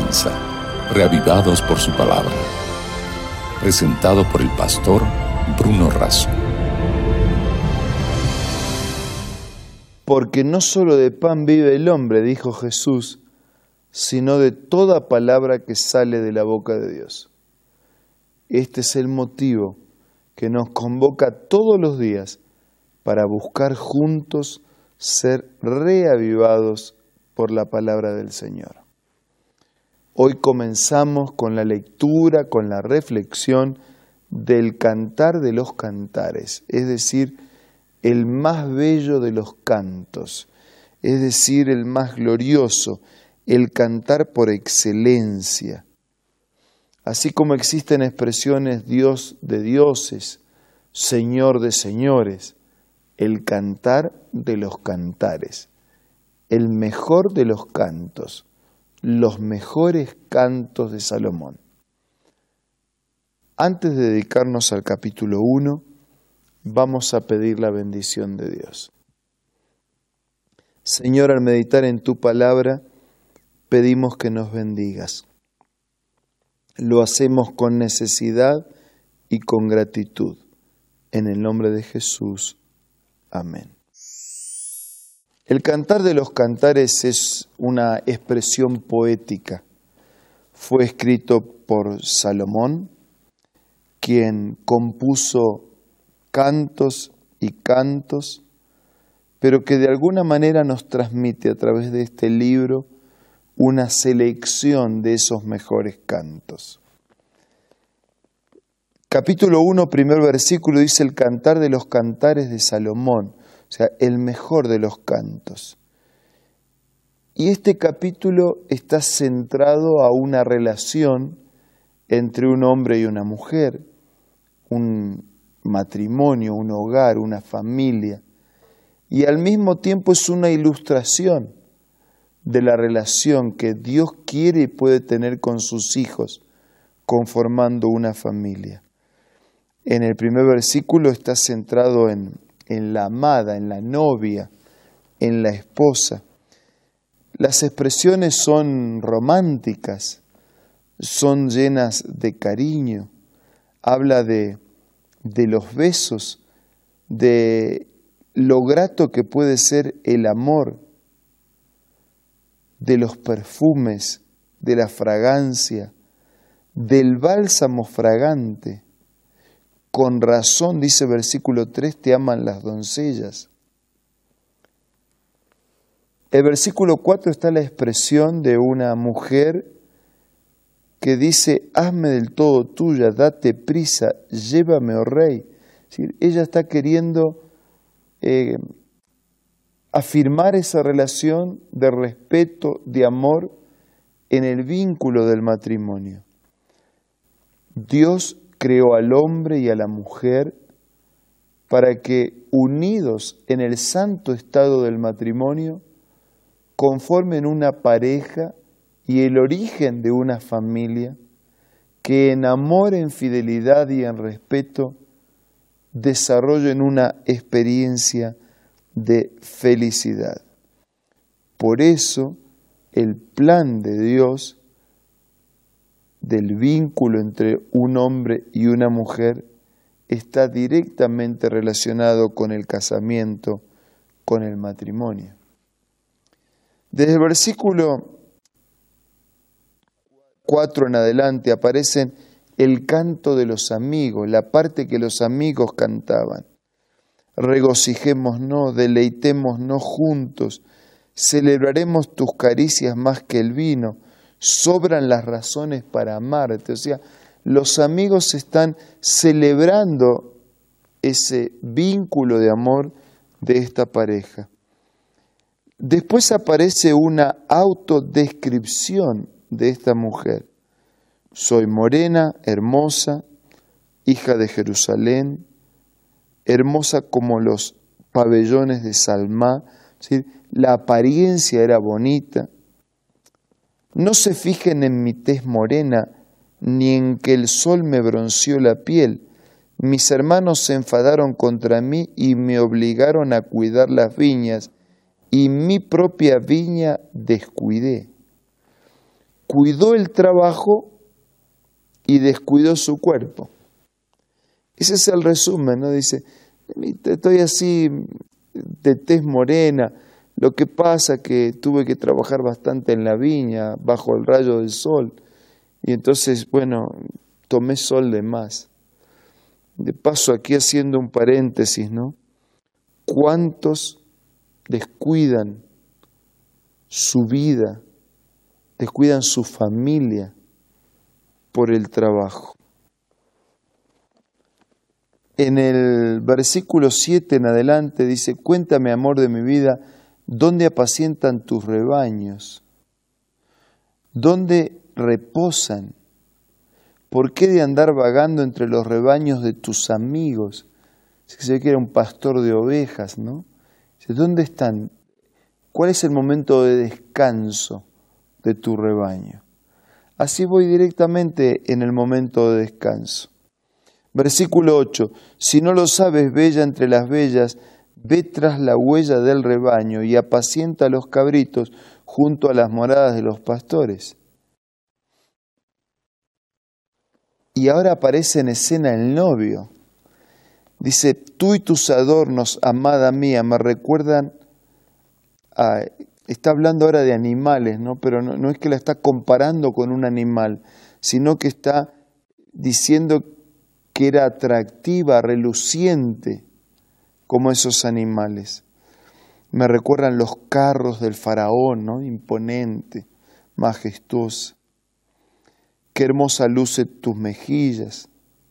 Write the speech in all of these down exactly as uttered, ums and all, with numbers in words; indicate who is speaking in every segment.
Speaker 1: comienza, reavivados por su palabra. Presentado por el pastor Bruno Razo.
Speaker 2: Porque no solo de pan vive el hombre, dijo Jesús, sino de toda palabra que sale de la boca de Dios. Este es el motivo que nos convoca todos los días para buscar juntos ser reavivados por la palabra del Señor. Hoy comenzamos con la lectura, con la reflexión del Cantar de los Cantares, es decir, el más bello de los cantos, es decir, el más glorioso, el cantar por excelencia. Así como existen expresiones Dios de dioses, Señor de señores, el cantar de los cantares, el mejor de los cantos, los mejores cantos de Salomón. Antes de dedicarnos al capítulo uno, vamos a pedir la bendición de Dios. Señor, al meditar en tu palabra, pedimos que nos bendigas. Lo hacemos con necesidad y con gratitud. En el nombre de Jesús. Amén. El Cantar de los Cantares es una expresión poética. Fue escrito por Salomón, quien compuso cantos y cantos, pero que de alguna manera nos transmite a través de este libro una selección de esos mejores cantos. Capítulo uno, primer versículo, dice el Cantar de los Cantares de Salomón, o sea, el mejor de los cantos. Y este capítulo está centrado a una relación entre un hombre y una mujer, un matrimonio, un hogar, una familia, y al mismo tiempo es una ilustración de la relación que Dios quiere y puede tener con sus hijos, conformando una familia. En el primer versículo está centrado en, en la amada, en la novia, en la esposa. Las expresiones son románticas, son llenas de cariño. Habla de, de los besos, de lo grato que puede ser el amor, de los perfumes, de la fragancia, del bálsamo fragante. Con razón, dice versículo tres, te aman las doncellas. El versículo cuatro está la expresión de una mujer que dice, hazme del todo tuya, date prisa, llévame, oh rey. Es decir, ella está queriendo eh, afirmar esa relación de respeto, de amor en el vínculo del matrimonio. Dios creó al hombre y a la mujer para que, unidos en el santo estado del matrimonio, conformen una pareja y el origen de una familia que en amor, en fidelidad y en respeto desarrollen una experiencia de felicidad. Por eso, el plan de Dios del vínculo entre un hombre y una mujer está directamente relacionado con el casamiento, con el matrimonio. Desde el versículo cuatro en adelante aparecen el canto de los amigos, la parte que los amigos cantaban. Regocijémonos, deleitémonos juntos, celebraremos tus caricias más que el vino, sobran las razones para amarte. O sea, los amigos están celebrando ese vínculo de amor de esta pareja. Después aparece una autodescripción de esta mujer. Soy morena, hermosa, hija de Jerusalén, hermosa como los pabellones de Salmá. Es decir, la apariencia era bonita. No se fijen en mi tez morena, ni en que el sol me bronceó la piel. Mis hermanos se enfadaron contra mí y me obligaron a cuidar las viñas, y mi propia viña descuidé. cuidó el trabajo y descuidó su cuerpo. Ese es el resumen, ¿no? Dice, estoy así de tez morena, lo que pasa que tuve que trabajar bastante en la viña, bajo el rayo del sol, y entonces, bueno, tomé sol de más. De paso, aquí haciendo un paréntesis, ¿no? ¿Cuántos descuidan su vida, descuidan su familia por el trabajo? En el versículo siete en adelante dice, cuéntame, amor de mi vida, ¿dónde apacientan tus rebaños? ¿Dónde reposan? ¿Por qué de andar vagando entre los rebaños de tus amigos? Se ve que era un pastor de ovejas, ¿no? Dice, ¿dónde están? ¿Cuál es el momento de descanso de tu rebaño? Así voy directamente en el momento de descanso. Versículo ocho, si no lo sabes, bella entre las bellas, ve tras la huella del rebaño y apacienta a los cabritos junto a las moradas de los pastores. Y ahora aparece en escena el novio. Dice, tú y tus adornos, amada mía, me recuerdan a... Está hablando ahora de animales, ¿no? Pero no, no es que la está comparando con un animal, sino que está diciendo que era atractiva, reluciente, como esos animales. Me recuerdan los carros del faraón, ¿no? Imponente, majestuosa. Qué hermosa luce tus mejillas.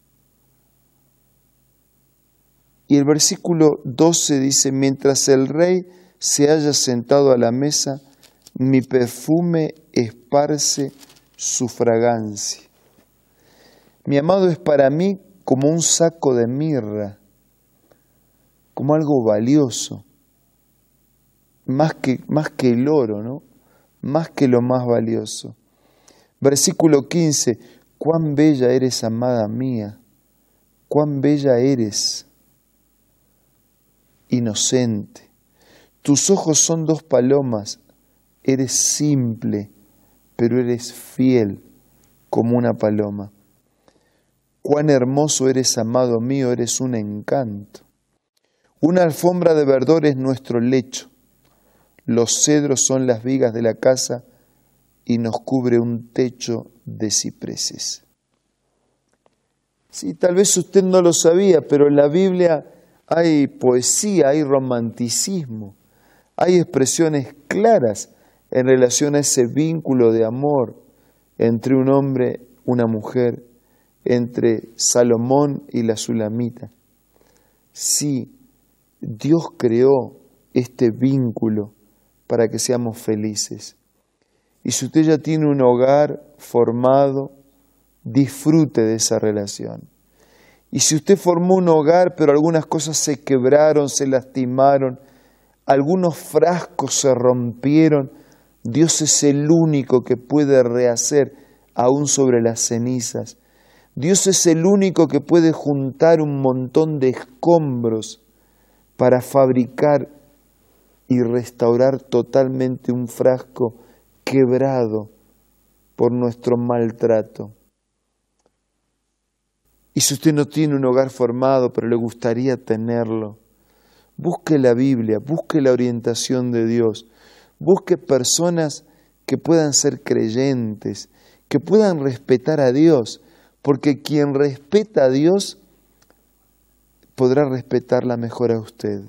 Speaker 2: Y el versículo doce dice, mientras el rey se haya sentado a la mesa, mi perfume esparce su fragancia. Mi amado es para mí como un saco de mirra, como algo valioso, más que, más que el oro, ¿no? Más que lo más valioso. Versículo quince, cuán bella eres, amada mía, cuán bella eres, inocente. Tus ojos son dos palomas, eres simple, pero eres fiel como una paloma. Cuán hermoso eres, amado mío, eres un encanto. Una alfombra de verdor es nuestro lecho, los cedros son las vigas de la casa y nos cubre un techo de cipreses. Sí, tal vez usted no lo sabía, pero en la Biblia hay poesía, hay romanticismo, hay expresiones claras en relación a ese vínculo de amor entre un hombre y una mujer, entre Salomón y la Sulamita. Sí, Dios creó este vínculo para que seamos felices. Y si usted ya tiene un hogar formado, disfrute de esa relación. Y si usted formó un hogar, pero algunas cosas se quebraron, se lastimaron, algunos frascos se rompieron, Dios es el único que puede rehacer aún sobre las cenizas. Dios es el único que puede juntar un montón de escombros para fabricar y restaurar totalmente un frasco quebrado por nuestro maltrato. Y si usted no tiene un hogar formado, pero le gustaría tenerlo, busque la Biblia, busque la orientación de Dios, busque personas que puedan ser creyentes, que puedan respetar a Dios, porque quien respeta a Dios podrá respetarla mejor a usted.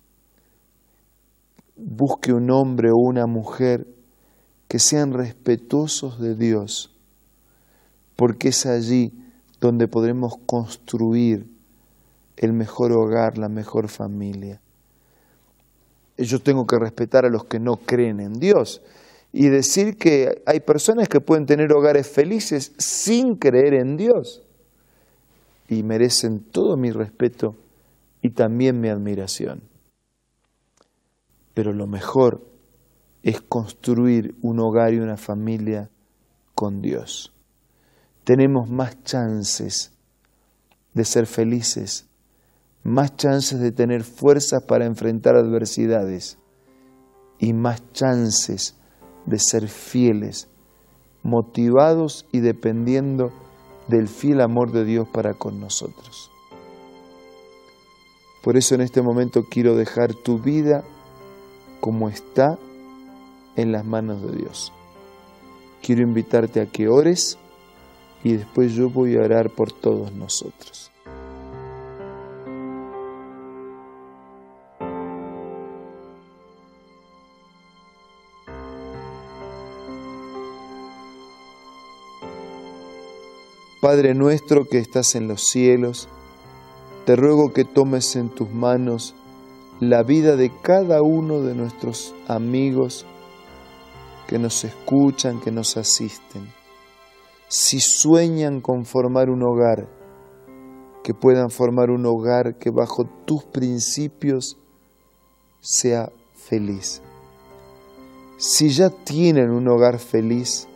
Speaker 2: Busque un hombre o una mujer que sean respetuosos de Dios, porque es allí donde podremos construir el mejor hogar, la mejor familia. Yo tengo que respetar a los que no creen en Dios y decir que hay personas que pueden tener hogares felices sin creer en Dios y merecen todo mi respeto y también mi admiración. Pero lo mejor es construir un hogar y una familia con Dios. Tenemos más chances de ser felices, más chances de tener fuerzas para enfrentar adversidades y más chances de ser fieles, motivados y dependiendo del fiel amor de Dios para con nosotros. Por eso en este momento quiero dejar tu vida como está en las manos de Dios. Quiero invitarte a que ores y después yo voy a orar por todos nosotros. Padre nuestro que estás en los cielos, te ruego que tomes en tus manos la vida de cada uno de nuestros amigos que nos escuchan, que nos asisten. Si sueñan con formar un hogar, que puedan formar un hogar que bajo tus principios sea feliz. Si ya tienen un hogar feliz,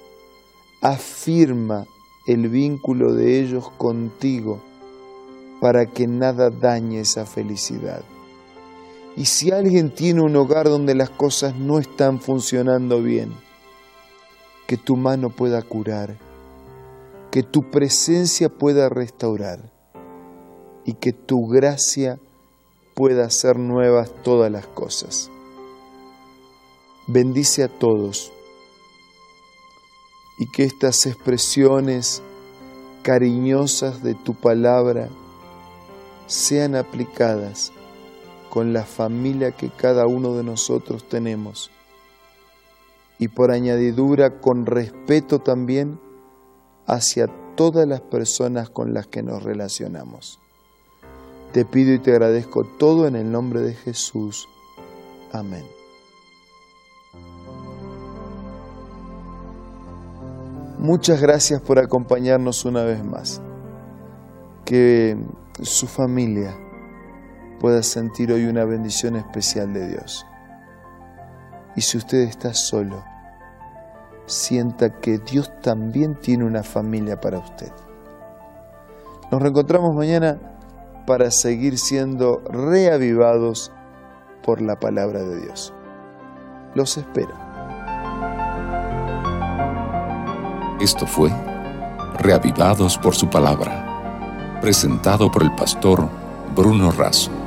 Speaker 2: afirma el vínculo de ellos contigo para que nada dañe esa felicidad. Y si alguien tiene un hogar donde las cosas no están funcionando bien, que tu mano pueda curar, que tu presencia pueda restaurar y que tu gracia pueda hacer nuevas todas las cosas. Bendice a todos y que estas expresiones cariñosas de tu palabra sean aplicadas con la familia que cada uno de nosotros tenemos y por añadidura con respeto también hacia todas las personas con las que nos relacionamos. Te pido y te agradezco todo en el nombre de Jesús. Amén. Muchas gracias por acompañarnos una vez más. Que su familia pueda sentir hoy una bendición especial de Dios. Y si usted está solo, sienta que Dios también tiene una familia para usted. Nos reencontramos mañana para seguir siendo reavivados por la palabra de Dios. Los espero.
Speaker 1: Esto fue Reavivados por su palabra, presentado por el pastor Bruno Razo.